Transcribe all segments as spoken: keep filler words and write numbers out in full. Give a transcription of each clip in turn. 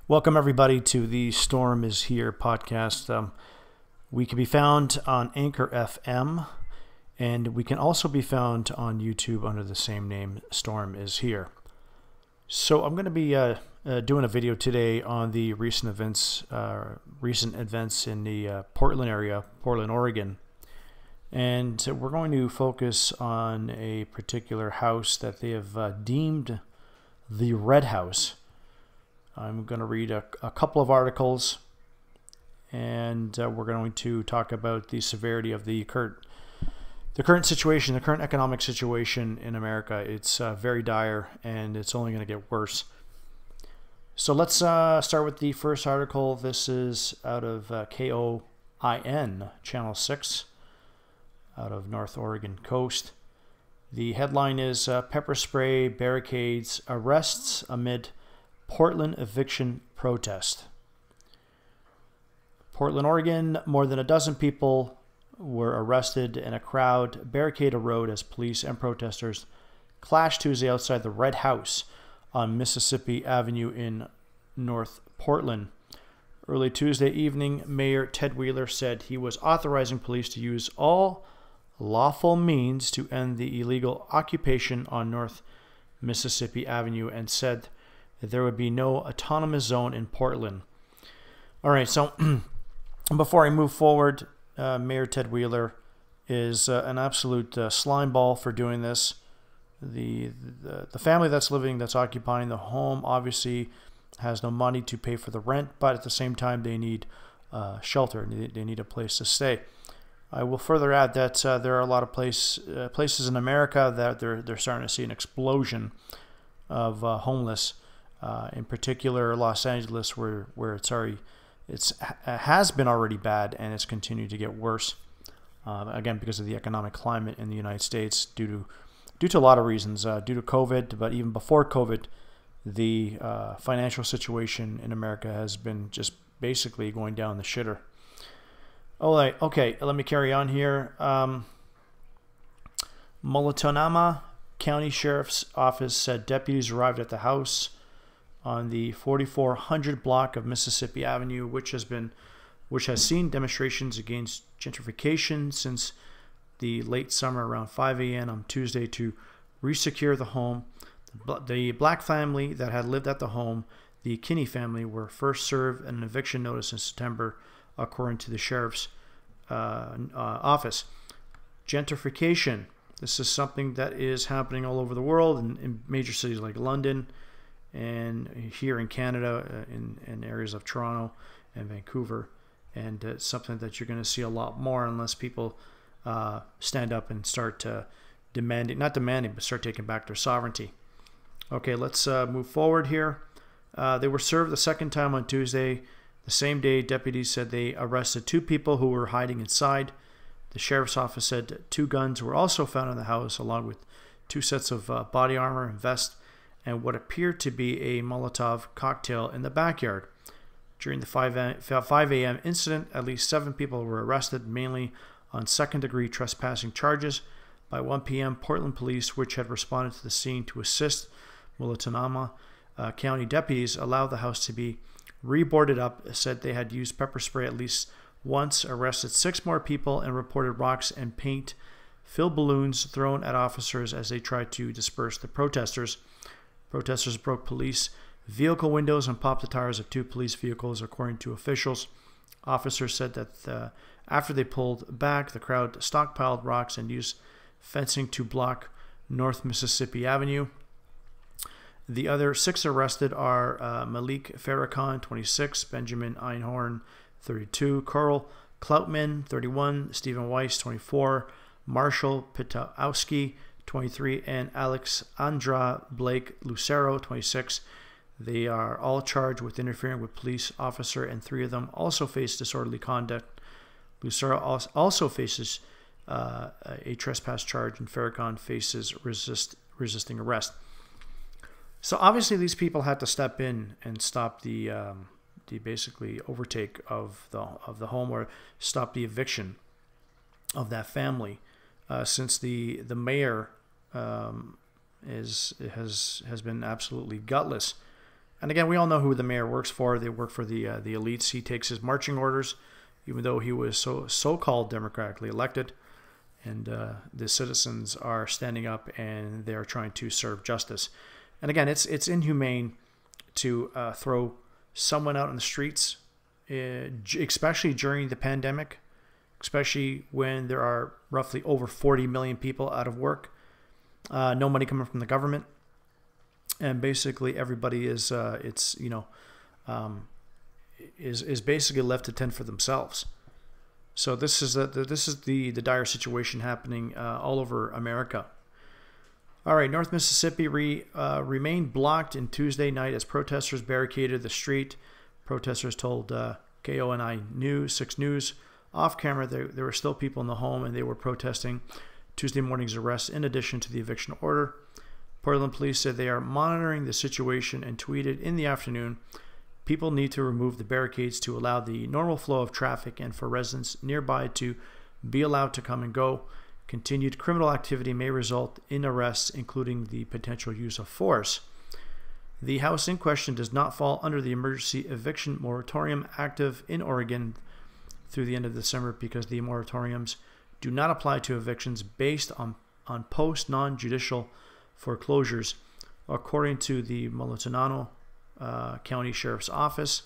Welcome, everybody, to the Storm is Here podcast. Um, we can be found on Anchor F M, and we can also be found on YouTube under the same name, Storm is Here. So I'm going to be uh, uh, doing a video today on the recent events, uh, recent events in the uh, Portland area, Portland, Oregon. And we're going to focus on a particular house that they have uh, deemed the Red House. I'm going to read a, a couple of articles, and uh, we're going to talk about the severity of the current, the current situation, the current economic situation in America. It's uh, very dire, and it's only going to get worse. So let's uh, start with the first article. This is out of uh, K O I N, Channel six, out of North Oregon coast. The headline is uh, Pepper Spray Barricades Arrests Amid Portland Eviction Protest. Portland, Oregon, more than a dozen people were arrested and a crowd barricaded a road as police and protesters clashed Tuesday outside the Red House on Mississippi Avenue in North Portland. Early Tuesday evening, Mayor Ted Wheeler said he was authorizing police to use all lawful means to end the illegal occupation on North Mississippi Avenue and said there would be no autonomous zone in Portland. All right, so before I move forward, uh, Mayor Ted Wheeler is uh, an absolute uh, slime ball for doing this. The, the the family that's living, that's occupying the home, obviously has no money to pay for the rent, but at the same time they need uh, shelter. They, they need a place to stay. I will further add that uh, there are a lot of place, uh, places in America that they're they're starting to see an explosion of uh, homeless. Uh, in particular, Los Angeles, where where it's already it's has been already bad, and it's continued to get worse. Uh, again, because of the economic climate in the United States, due to due to a lot of reasons, uh, due to COVID, but even before COVID, the uh, financial situation in America has been just basically going down the shitter. All right, okay, let me carry on here. Um, Multnomah County Sheriff's Office said deputies arrived at the house on the forty-four hundred block of Mississippi Avenue, which has been, which has seen demonstrations against gentrification since the late summer around five A M on Tuesday to resecure the home. The black family that had lived at the home, the Kinney family, were first served an eviction notice in September, according to the sheriff's uh, uh, office. Gentrification. This is something that is happening all over the world in, in major cities like London, and here in Canada, uh, in, in areas of Toronto and Vancouver. And uh, it's something that you're going to see a lot more unless people uh, stand up and start uh, demanding, not demanding, but start taking back their sovereignty. Okay, let's uh, move forward here. Uh, they were served the second time on Tuesday. The same day, deputies said they arrested two people who were hiding inside. The sheriff's office said two guns were also found in the house, along with two sets of uh, body armor and vests, and what appeared to be a Molotov cocktail in the backyard. During the five A M incident, at least seven people were arrested, mainly on second-degree trespassing charges. By one P M, Portland police, which had responded to the scene to assist Multnomah uh, County deputies, allowed the house to be reboarded up, said they had used pepper spray at least once, arrested six more people, and reported rocks and paint-filled balloons thrown at officers as they tried to disperse the protesters. Protesters broke police vehicle windows and popped the tires of two police vehicles, according to officials. Officers said that uh, after they pulled back, the crowd stockpiled rocks and used fencing to block North Mississippi Avenue. The other six arrested are uh, Malik Farrakhan, twenty-six, Benjamin Einhorn, thirty-two, Carl Kloutman, thirty-one, Stephen Weiss, twenty-four, Marshall Pitowski, twenty-three, and Alexandra Blake Lucero, twenty-six. They are all charged with interfering with police officer, and three of them also face disorderly conduct. Lucero also faces uh, a trespass charge, and Farrakhan faces resist, resisting arrest. So obviously these people had to step in and stop the um, the basically overtake of the of the home, or stop the eviction of that family, uh, since the the mayor um, is has has been absolutely gutless And again, we all know who the mayor works for. They work for the uh, the elites. He takes his marching orders, even though he was so so-called democratically elected. And uh, the citizens are standing up and they're trying to serve justice. And again, it's it's inhumane to uh, throw someone out on the streets, uh, especially during the pandemic, especially when there are roughly over forty million people out of work, uh, no money coming from the government. And basically everybody is, uh, it's, you know, um, is is basically left to tend for themselves. So this is, a, this is the, the dire situation happening uh, all over America. All right, North Mississippi re, uh, remained blocked in Tuesday night as protesters barricaded the street. Protesters told uh, K O N I News, six News, off camera there, there were still people in the home and they were protesting Tuesday morning's arrest in addition to the eviction order. Portland police said they are monitoring the situation and tweeted in the afternoon, people need to remove the barricades to allow the normal flow of traffic and for residents nearby to be allowed to come and go. Continued criminal activity may result in arrests, including the potential use of force. The house in question does not fall under the emergency eviction moratorium active in Oregon through the end of December because the moratoriums do not apply to evictions based on, on post-non-judicial foreclosures, according to the Multnomah uh, County Sheriff's Office.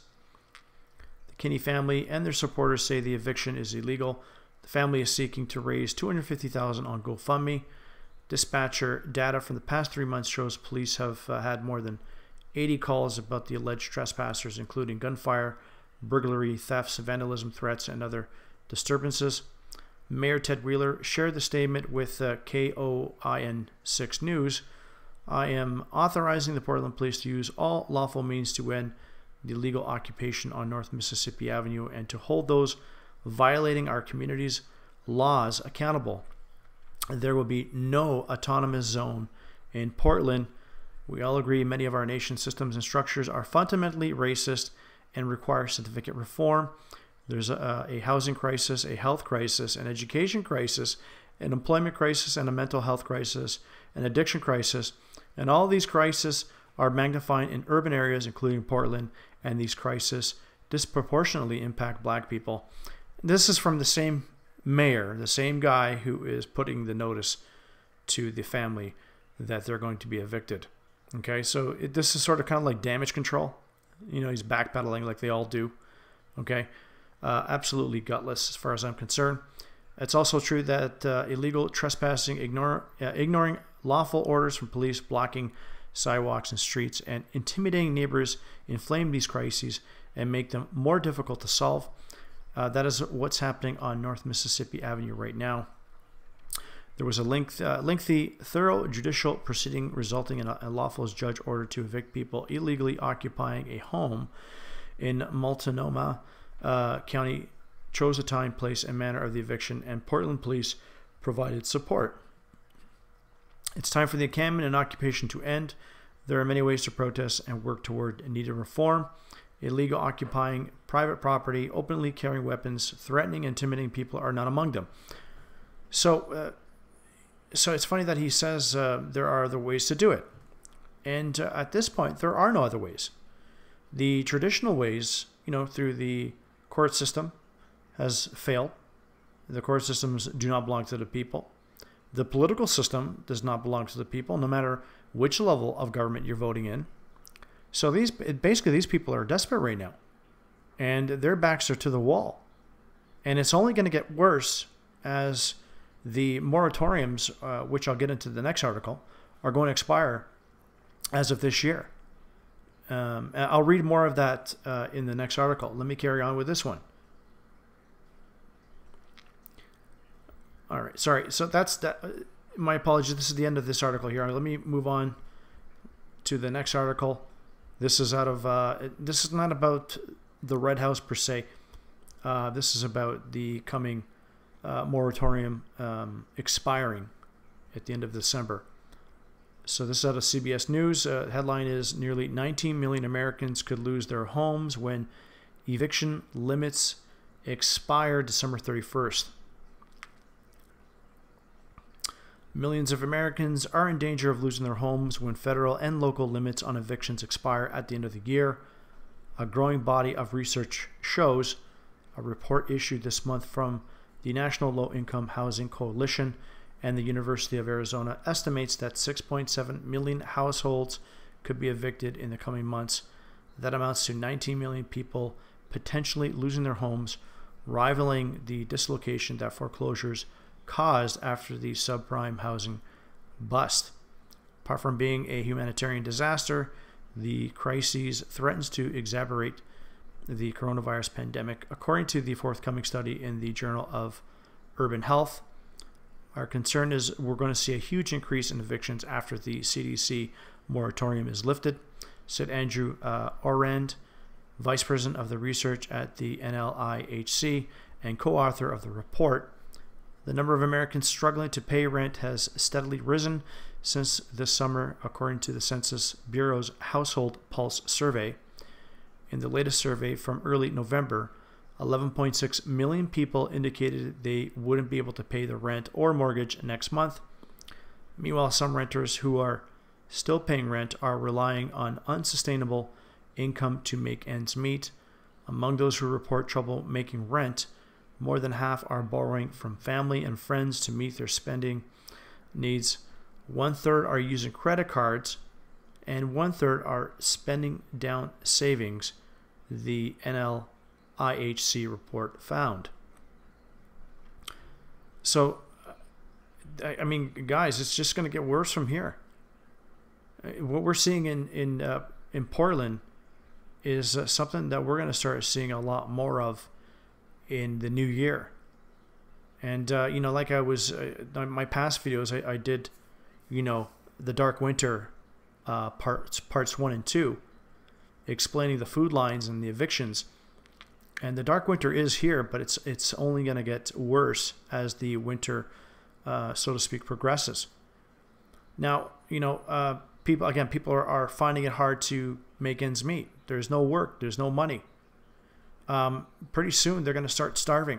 The Kinney family and their supporters say the eviction is illegal. The family is seeking to raise two hundred fifty thousand dollars on GoFundMe. Dispatcher data from the past three months shows police have uh, had more than eighty calls about the alleged trespassers, including gunfire, burglary, thefts, vandalism, threats, and other disturbances. Mayor Ted Wheeler shared the statement with uh, K O I N six News. I am authorizing the Portland Police to use all lawful means to end the illegal occupation on North Mississippi Avenue and to hold those violating our community's laws accountable. There will be no autonomous zone in Portland. We all agree many of our nation's systems and structures are fundamentally racist and require significant reform. There's a, a housing crisis, a health crisis, an education crisis, an employment crisis, and a mental health crisis, an addiction crisis. And all these crises are magnified in urban areas, including Portland, and these crises disproportionately impact black people. This is from the same mayor, the same guy who is putting the notice to the family that they're going to be evicted. Okay, so it, this is sort of kind of like damage control. You know, he's backpedaling like they all do. Okay. Uh, absolutely gutless as far as I'm concerned. It's also true that uh, illegal trespassing, ignore, uh, ignoring lawful orders from police, blocking sidewalks and streets, and intimidating neighbors inflame these crises and make them more difficult to solve. Uh, that is what's happening on North Mississippi Avenue right now. There was a length, uh, lengthy, thorough judicial proceeding resulting in a, a lawful judge order to evict people illegally occupying a home in Multnomah Uh, County chose a time, place, and manner of the eviction, and Portland police provided support. It's time for the encampment and occupation to end. There are many ways to protest and work toward needed reform. Illegal occupying private property, openly carrying weapons, threatening, intimidating people are not among them. So, uh, so it's funny that he says uh, there are other ways to do it. And uh, at this point, there are no other ways. The traditional ways, you know, through the court system has failed. The court systems do not belong to the people. The political system does not belong to the people, no matter which level of government you're voting in. So these, basically, these people are desperate right now, and their backs are to the wall. And it's only going to get worse as the moratoriums, uh, which I'll get into the next article, are going to expire as of this year. Um, I'll read more of that uh, in the next article. Let me carry on with this one. All right, sorry. So that's that. My apologies. This is the end of this article here. Let me move on to the next article. This is out of. Uh, this is not about the Red House per se. Uh, this is about the coming uh, moratorium um, expiring at the end of December. So this is out of C B S News. Uh, headline is nearly nineteen million Americans could lose their homes when eviction limits expire December thirty-first. Millions of Americans are in danger of losing their homes when federal and local limits on evictions expire at the end of the year. A growing body of research shows, a report issued this month from the National Low Income Housing Coalition and the University of Arizona, estimates that six point seven million households could be evicted in the coming months. That amounts to nineteen million people potentially losing their homes, rivaling the dislocation that foreclosures caused after the subprime housing bust. Apart from being a humanitarian disaster, the crisis threatens to exacerbate the coronavirus pandemic, according to the forthcoming study in the Journal of Urban Health. Our concern is we're going to see a huge increase in evictions after the C D C moratorium is lifted, said Andrew uh, Orand, vice president of the research at the N L I H C and co-author of the report. The number of Americans struggling to pay rent has steadily risen since this summer, according to the Census Bureau's Household Pulse survey. In the latest survey from early November, eleven point six million people indicated they wouldn't be able to pay the rent or mortgage next month. Meanwhile, some renters who are still paying rent are relying on unsustainable income to make ends meet. Among those who report trouble making rent, more than half are borrowing from family and friends to meet their spending needs. One third are using credit cards, and one third are spending down savings, the N L I H C report found. So, I mean, guys, it's just going to get worse from here. What we're seeing in in uh, in Portland is uh, something that we're going to start seeing a lot more of in the new year. And uh, you know, like I was uh, in my past videos, I, I did, you know, the Dark Winter uh, parts parts one and two, explaining the food lines and the evictions. And the Dark Winter is here, but it's it's only going to get worse as the winter, uh, so to speak, progresses. Now, you know, uh, people again, people are, are finding it hard to make ends meet. There's no work. There's no money. Um, pretty soon they're going to start starving.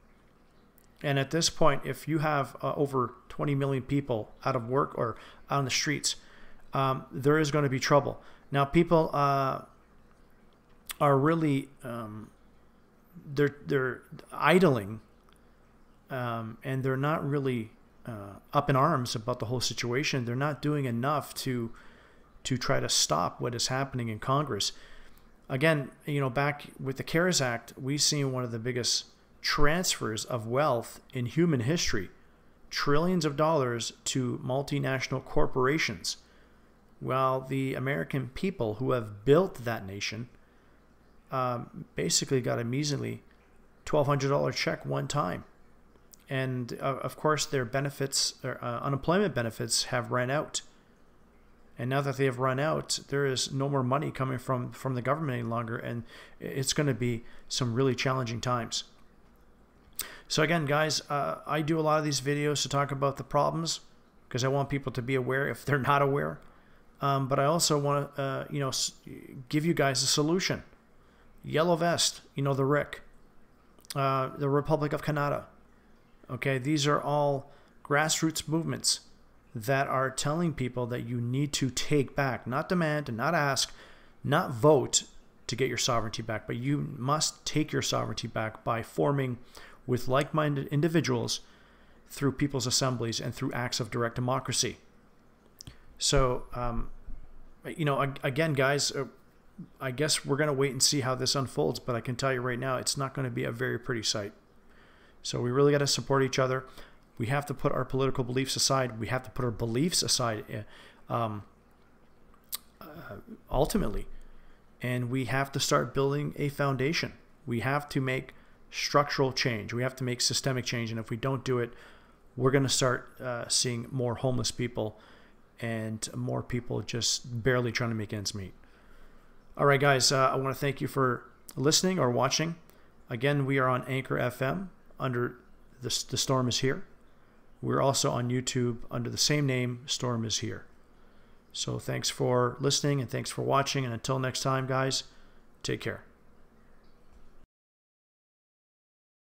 And at this point, if you have uh, over twenty million people out of work or out on the streets, um, there is going to be trouble. Now, people uh, are really um, they're they're idling, um, and they're not really uh, up in arms about the whole situation. They're not doing enough to to try to stop what is happening in Congress. Again, you know, back with the CARES Act, we've seen one of the biggest transfers of wealth in human history, trillions of dollars to multinational corporations, while the American people who have built that nation um, basically got a measly twelve hundred dollars check one time. And uh, of course, their benefits, their uh, unemployment benefits have run out. And now that they have run out, there is no more money coming from, from the government any longer, and it's going to be some really challenging times. So again, guys, uh, I do a lot of these videos to talk about the problems because I want people to be aware if they're not aware. Um, but I also want to, uh, you know, give you guys a solution. Yellow Vest, you know, the R I C, uh, the Republic of Canada. Okay, these are all grassroots movements that are telling people that you need to take back, not demand and not ask, not vote to get your sovereignty back, but you must take your sovereignty back by forming with like-minded individuals through people's assemblies and through acts of direct democracy. So, um, you know, again, guys, uh, I guess we're going to wait and see how this unfolds, but I can tell you right now, it's not going to be a very pretty sight. So we really got to support each other. We have to put our political beliefs aside. We have to put our beliefs aside um, uh, ultimately. And we have to start building a foundation. We have to make structural change. We have to make systemic change. And if we don't do it, we're going to start uh, seeing more homeless people and more people just barely trying to make ends meet. All right, guys, uh, I want to thank you for listening or watching. Again, we are on Anchor F M under the, the Storm is Here. We're also on YouTube under the same name, Storm is Here. So thanks for listening and thanks for watching. And until next time, guys, take care.